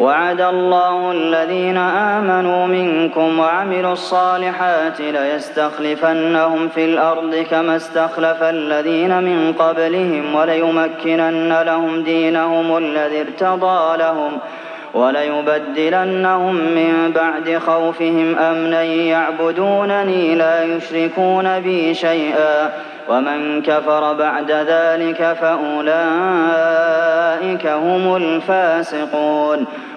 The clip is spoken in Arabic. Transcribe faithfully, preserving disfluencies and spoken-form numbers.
وعد الله الذين آمنوا منكم وعملوا الصالحات ليستخلفنهم في الأرض كما استخلف الذين من قبلهم وليمكنن لهم دينهم الذي ارتضى لهم وليبدلنهم من بعد خوفهم أمنا يعبدونني لا يشركون بي شيئا ومن كفر بعد ذلك فأولئك هم الفاسقون